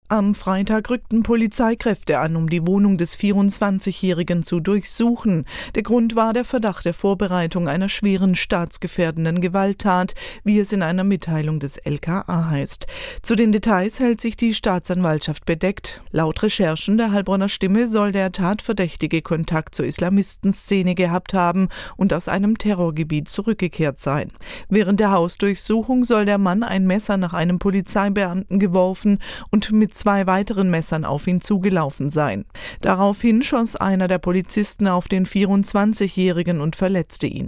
Am Freitag rückten Polizeikräfte an, um die Wohnung des 24-Jährigen zu durchsuchen. Der Grund war der Verdacht der Vorbereitung einer schweren staatsgefährdenden Gewalttat, wie es in einer Mitteilung des LKA heißt. Zu den Details hält sich die Staatsanwaltschaft bedeckt. Laut Recherchen der Heilbronner Stimme soll der Tatverdächtige Kontakt zur Islamistenszene gehabt haben und aus einem Terrorgebiet zurückgekehrt sein. Während der Hausdurchsuchung soll der Mann ein Messer nach einem Polizeibeamten geworfen und mit 2 weiteren Messern auf ihn zugelaufen sein. Daraufhin schoss einer der Polizisten auf den 24-Jährigen und verletzte ihn.